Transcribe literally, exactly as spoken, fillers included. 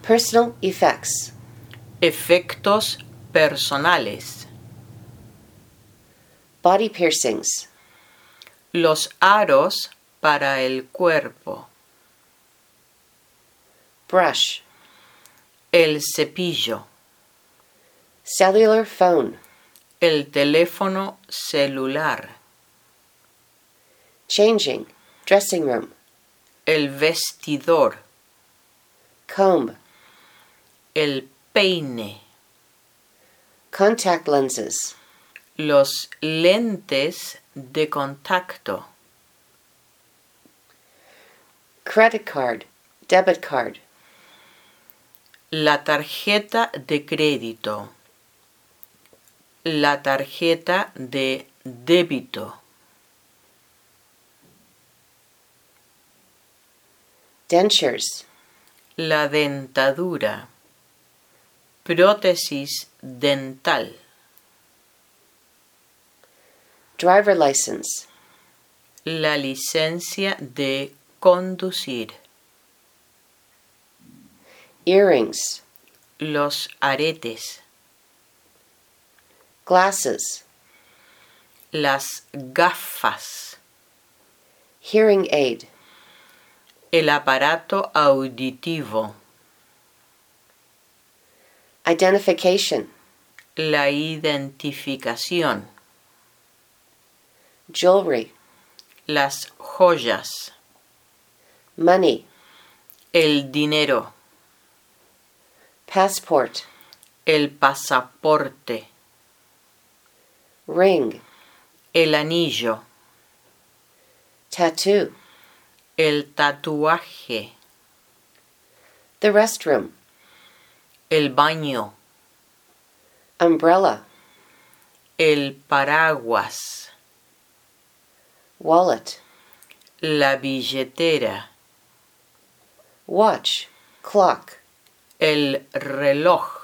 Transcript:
Personal effects. Efectos personales. Body piercings. Los aros para el cuerpo. Brush. El cepillo. Cellular phone. El teléfono celular. Changing. Dressing room. El vestidor. Comb. El peine. Contact lenses. Los lentes de contacto. Credit card. Debit card. La tarjeta de crédito. La tarjeta de débito. Dentures. La dentadura. Prótesis dental. Driver license. La licencia de conducir. Earrings. Los aretes. Glasses. Las gafas. Hearing aid. El aparato auditivo. Identification. La identificación. Jewelry. Las joyas. Money. El dinero. Passport. El pasaporte. Ring. El anillo. Tattoo. El tatuaje. The restroom. El baño. Umbrella. El paraguas. Wallet. La billetera. Watch. Clock. El reloj.